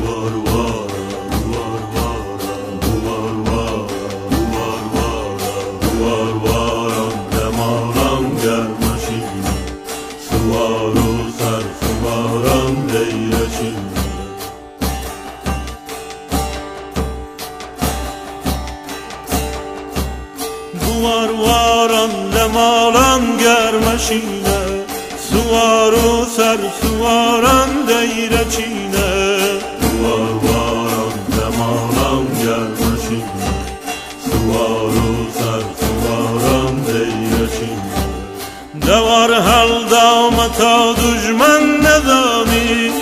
Varvaran lemalan germeşine, suvaru ser suvaran deyreçine. Varvaran lemalan germeşine, suvaru ser suvaran deyreçine. Devar halda mata düşman nedani,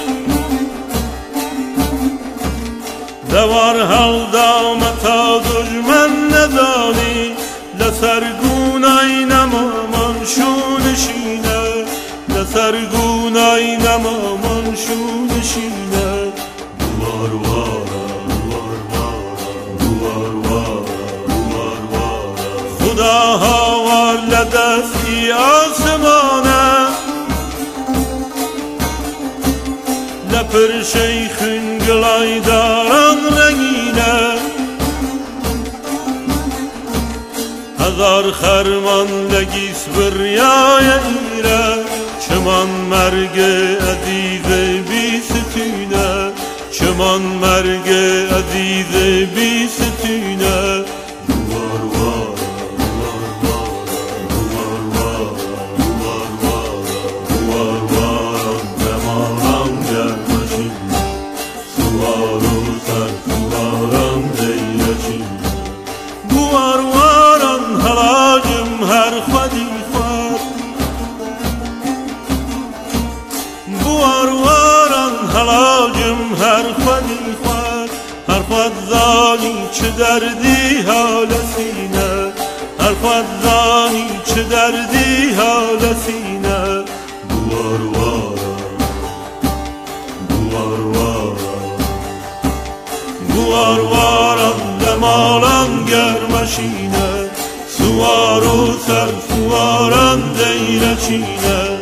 devar halda mata düşman nedani. لسرگونای نمامان شونشینه، لسرگونای نمامان شونشینه. دوار وارا دوار وارا دوار وارا دوار وارا خدا هاوار لدستی آسمانه، لپر شیخین گلای داران رنگینه. هزار خرمان لگیس بریای ایره، چمان مرگ عزیز بی ستینه، چمان مرگ عزیز بی ستینه. دوار وارا دوار وارا دوار وارا دوار وارا دمارم گرمشینه، سوارو سر سوارم دیرچینه. دوار هلاجم هر خودی خواد، بوارواران هلاجم هر خودی خواد. هر خود زانی چه دردی حال سینه، هر خود زانی چه دردی حال سینه. بوارواران بوارواران بوارواران دمالان گرمشینه، سوارو سر سواران دیرچینه.